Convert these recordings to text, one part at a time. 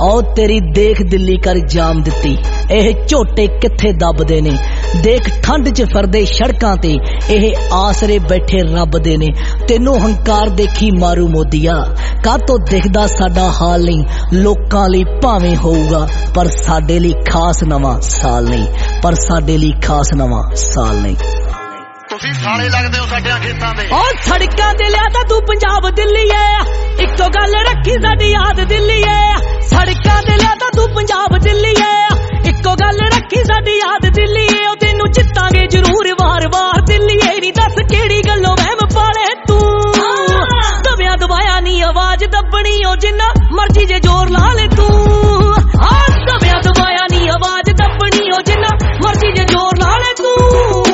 ओ तेरी देख दिल्ली कर जाम दिती एह झोटे किथे दबदे ने देख ठंड च फिरदे सड़कां ते एह आसरे बैठे रब दे ने तेनों हंकार देखी मारू मोदिया कातों दिखदा साडा हाल नहीं लोकां लई भावें होऊगा पर साडे लई खास नवां साल नहीं पर साडे लई खास नवां साल नहीं तुसीं साले लगदे हो साडियां खेतां दे ओ सड़कां ते लिया तां तू पंजाब दिल्ली है इक्को गल रखी साडी याद दिल्ली है सड़कां ते लिया तां तू पंजाब दिल्ली है इक्को गल रखी साडी याद दिल्ली है ओ तैनूं चित्तांगे जरूर वार वार दिल्ली है नी दस केड़ी गल्लों वहम पाले तू दबिया दबाया नी आवाज दबनी ओ जिन्ना मर्जी जे जोर ला ले तू दबिया दबाया नी आवाज दबनी ओ जिन्ना मर्जी जे जोर ला ले तू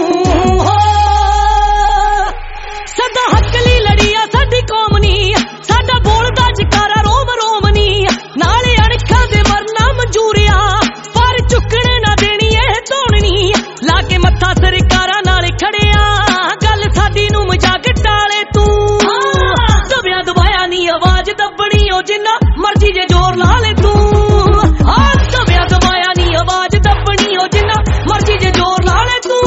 सदा हकली लड़िया साडी कौम नी साडा बोलदा जकारा रोम रोम नी नाले अणखा दे मरना मंजूरिया पर चुकने ना देनी ए धोनी लाके मत्था सरकारा नाले खड़िया गल साडी नू मजाक टाले तू दबिया दबाया नी आवाज दबनी ओ जिन्ना मर्जी जे जोर ला ले तू दबिया दबाया नी आवाज दबनी ओ जिन्ना मर्जी जे जोर ला ले तू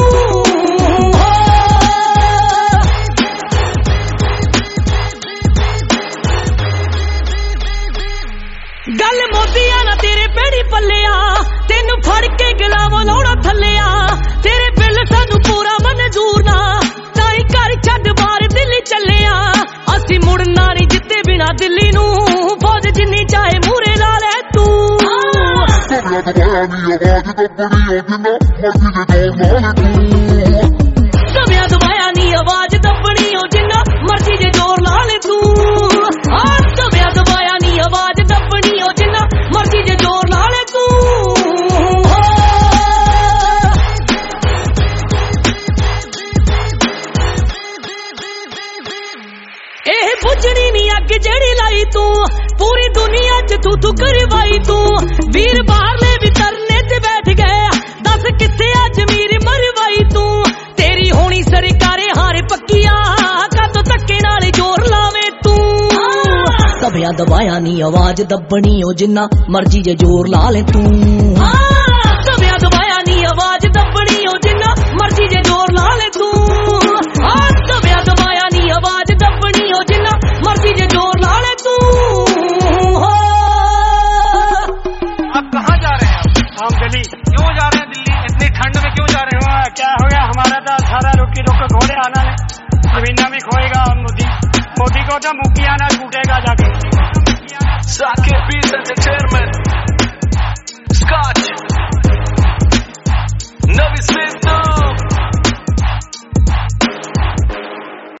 गल मोदिया ना तेरे पेड़ी पल्लिया तेनू फड़ के गलावा लाउणा थल्लिया तेरे बिल सानू पूरा मंजूर ना ताई घर छड्ड बाहर दिल्ली चलिया असी मुड़ना नहीं जिते बिना दिल्ली नू फौज जिन्नी चाहे मूरे ला ले तू दबिया दबाया नी आवाज दबनी ओ जिन्ना मर्जी जे जोर ला ले तू दबिया दबाया नी आवाज दबनी ओ जिन्ना मर्जी जे जोर ला ले तू एह बुझनी नी अग जेड़ी लाई तू पूरी दुनिया च तू करवाई तू वीर बाहरले भी तरने ते बैठ गए दस किथे अज मीर मरवाई तू तेरी होनी सरकारे हार पक्किया कदों धक्के नाल जोर लावे तू दबिया दबाया नी आवाज दबनी ओ जिन्ना मर्जी जे जोर ला ले तू दबिया दबाया नी आवाज दबनी ओ जिन्ना मर्जी जे जोर ला ले तू दबिया दबाया नी आवाज दबनी ओ जिन्ना मर्जी जे जोर ला ले तू